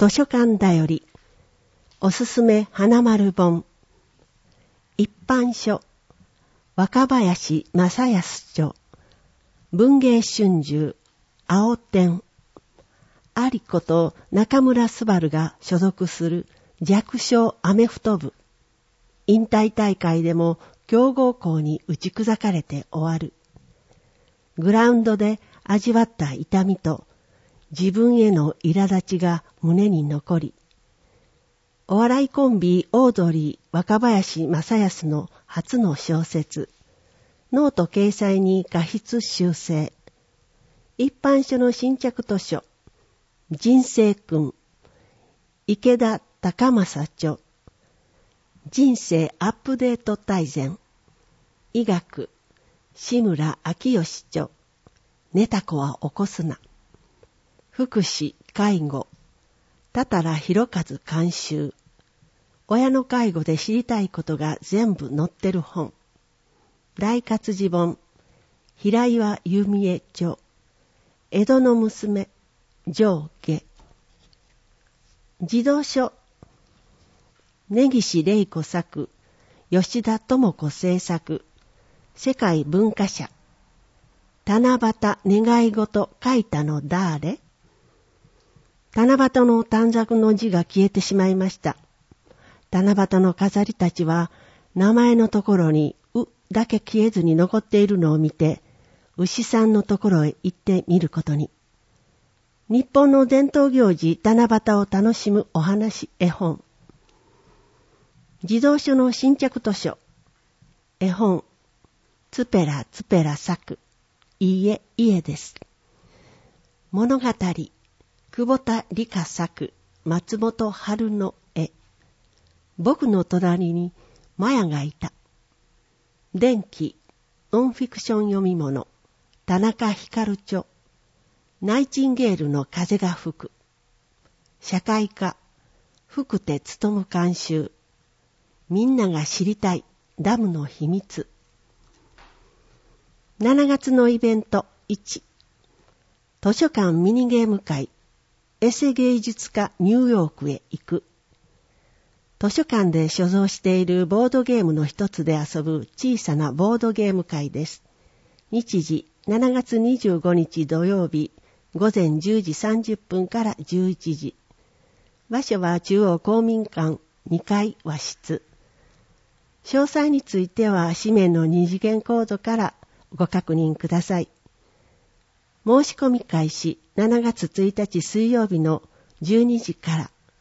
図書館だよりおすすめ花丸本一般書若林正康著文芸春秋青天有子と中村昴が所属する弱小アメフト部引退大会でも強豪校に打ち砕かれて終わる。グラウンドで味わった痛みと自分への苛立ちが胸に残り、お笑いコンビオードリー若林正康の初の小説、ノート掲載に過筆修正、一般書の新着図書、人生訓、池田隆正著、人生アップデート大全、医学、志村明義著、寝た子は起こすな、福祉、介護、多々良博和監修、親の介護で知りたいことが全部載ってる本、大活字本、平岩弓枝著、江戸の娘、上下、児童書、根岸玲子作、吉田智子制作、世界文化社、七夕願い事書いたのだれ？七夕の短冊の字が消えてしまいました。七夕の飾りたちは名前のところにうだけ消えずに残っているのを見て、牛さんのところへ行ってみることに。日本の伝統行事七夕を楽しむお話絵本。児童書の新着図書。絵本。つぺらつぺら咲く。家です。物語。久保田理香作、松本春の絵。僕の隣にマヤがいた。電気、ノンフィクション読み物、田中光著。ナイチンゲールの風が吹く。社会科、福手勉監修。みんなが知りたいダムの秘密。7月のイベント1。図書館ミニゲーム会。エセ芸術家ニューヨークへ行く。図書館で所蔵しているボードゲームの一つで遊ぶ小さなボードゲーム会です。日時7月25日土曜日午前10時30分から11時。場所は中央公民館2階和室。詳細については紙面の二次元コードからご確認ください。申し込み開始7月1日水曜日の12時から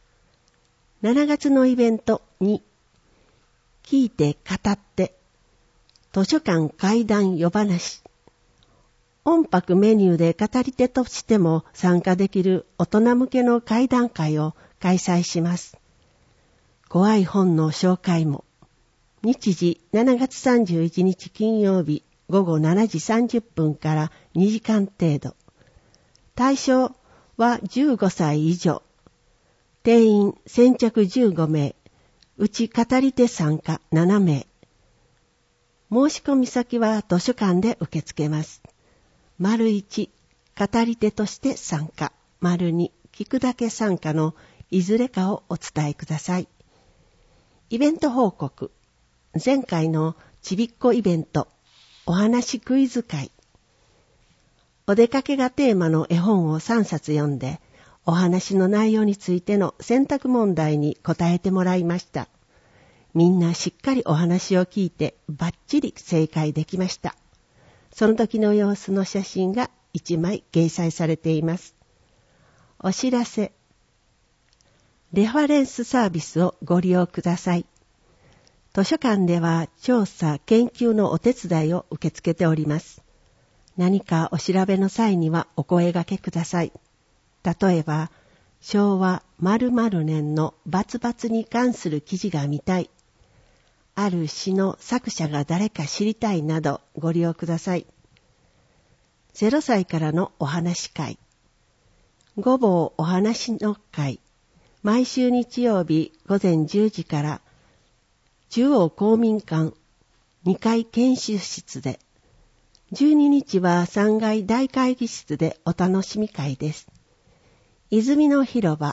。7月のイベント2。聞いて語って図書館怪談夜話。音拍メニューで語り手としても参加できる大人向けの怪談会を開催します。怖い本の紹介も。日時7月31日金曜日午後7時30分から2時間程度。対象は15歳以上。定員先着15名。うち語り手参加7名。申し込み先は図書館で受け付けます。丸1、語り手として参加。丸2、聞くだけ参加のいずれかをお伝えください。イベント報告。前回のちびっこイベント。お話クイズ会。お出かけがテーマの絵本を3冊読んで、お話の内容についての選択問題に答えてもらいました。みんなしっかりお話を聞いてバッチリ正解できました。その時の様子の写真が1枚掲載されています。お知らせ。レファレンスサービスをご利用ください。図書館では調査・研究のお手伝いを受け付けております。何かお調べの際にはお声掛けください。例えば、昭和〇〇年のバツバツに関する記事が見たい。ある詩の作者が誰か知りたいなどご利用ください。0歳からのお話会。ごぼうお話の会。毎週日曜日午前10時から中央公民館2階研修室で、12日は3階大会議室でお楽しみ会です。泉の広場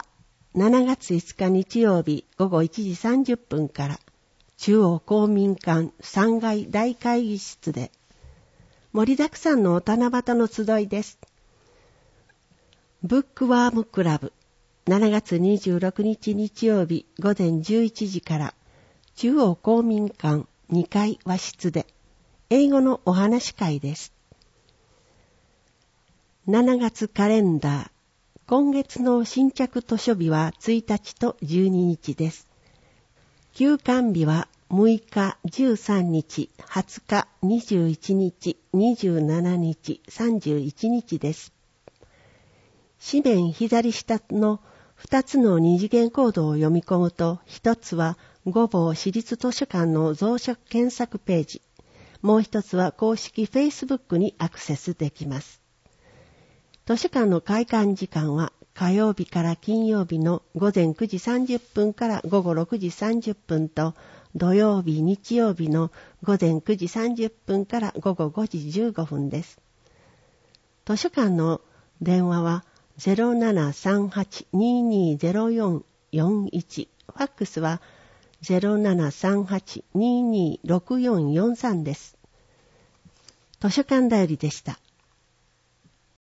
7月5日日曜日午後1時30分から中央公民館3階大会議室で盛りだくさんの七夕の集いです。ブックワームクラブ7月26日日曜日午前11時から中央公民館2階和室で英語のお話会です。7月カレンダー、今月の新着図書日は1日と12日です。休館日は6日、13日、20日、21日、27日、31日です。紙面左下の2つの二次元コードを読み込むと、1つは御坊市立図書館の蔵書検索ページ、もう1つは公式 Facebook にアクセスできます。図書館の開館時間は火曜日から金曜日の午前9時30分から午後6時30分と、土曜日、日曜日の午前9時30分から午後5時15分です。図書館の電話は0738-220441、ファックスは0738-226443です。図書館だよりでした。